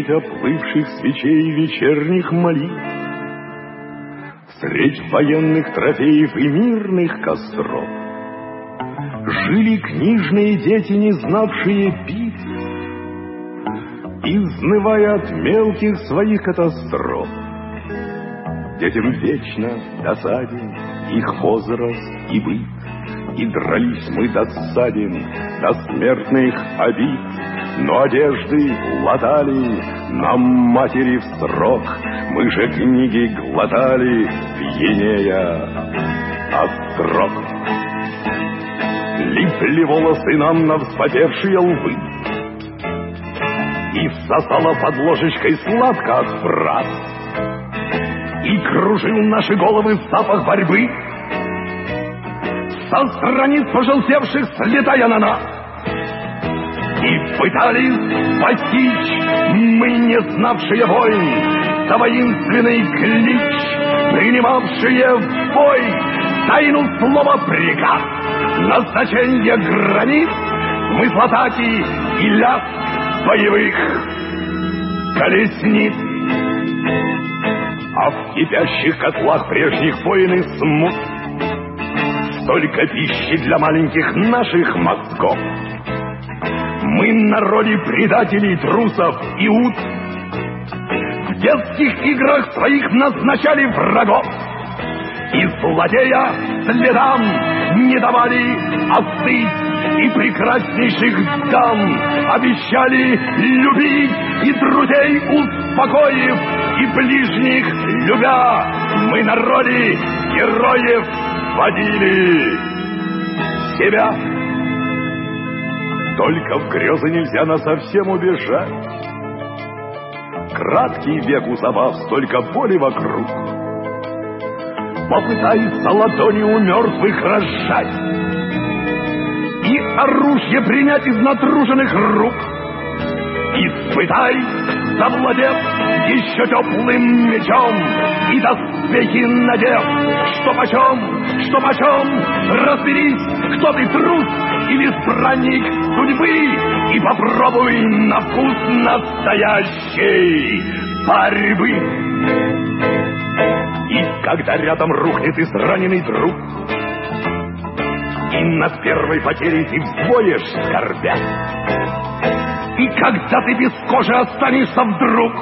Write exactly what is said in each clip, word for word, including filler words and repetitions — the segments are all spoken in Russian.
Средь оплывших свечей вечерних молитв, средь военных трофеев и мирных костров жили книжные дети, не знавшие битв, изнывая от мелких своих катастроф. Детям вечно досаден их возраст и быт, и дрались мы до ссадин, до смертных обид, но одежды латали нам матери в срок, мы же книги глотали, пьянея от строк. Липли волосы нам на вспотевшие лбы, и сосала под ложечкой сладко от фраз, и кружил наши головы запах борьбы, со страниц пожелтевших слетая на нас. И пытались постичь мы, не знавшие войн, за воинственный клич, принимавшие в бой тайну слова приказ, назначение границ, смысл атаки и лязг боевых колесниц. А в кипящих котлах прежних войн и смут столько пищи для маленьких наших мозгов. Мы на роли предателей, трусов и ут в детских играх своих назначали врагов, и злодея следам не давали остыть, и прекраснейших дам обещали любить, и друзей успокоив, и ближних любя, мы на роли героев водили себя. Только в грезы нельзя насовсем убежать. Краткий век у забав, столько боли вокруг. Попытайся ладони у мертвых разжать и оружие принять из натруженных рук. Испытай, завладев еще теплым мечом, и доспехи надев, что почем, что почем, разберись, кто ты, трус или странник судьбы, и попробуй на вкус настоящей борьбы. И когда рядом рухнет израненный друг, и над первой потерей ты взвоешь, скорбя, и когда ты без кожи останешься вдруг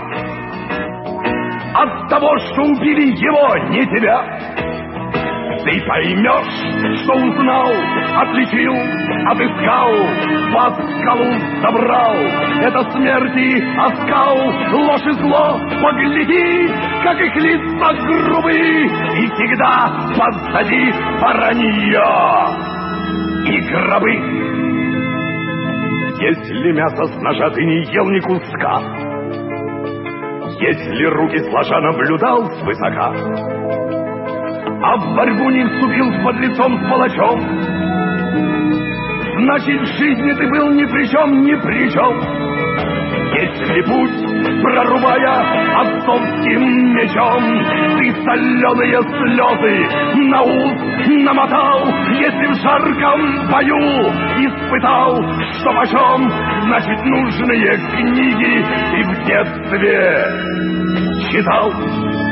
от того, что убили его, не тебя, ты поймешь, что узнал, отличил, отыскал, под скалу забрал. Это смерти оскал, ложь и зло, погляди, как их лица грубые, и всегда позади воронье и гробы. Если мясо с ножа ты не ел ни куска, если руки сложа наблюдал свысока, а в борьбу не вступил с подлецом, с палачом, значит, в жизни ты был ни при чем, ни при чем. Если путь, прорубая отцовским мечом, ты соленые слезы на ус намотал, если в жарком бою испытал, что почем, значит, нужные книги ты в детстве читал.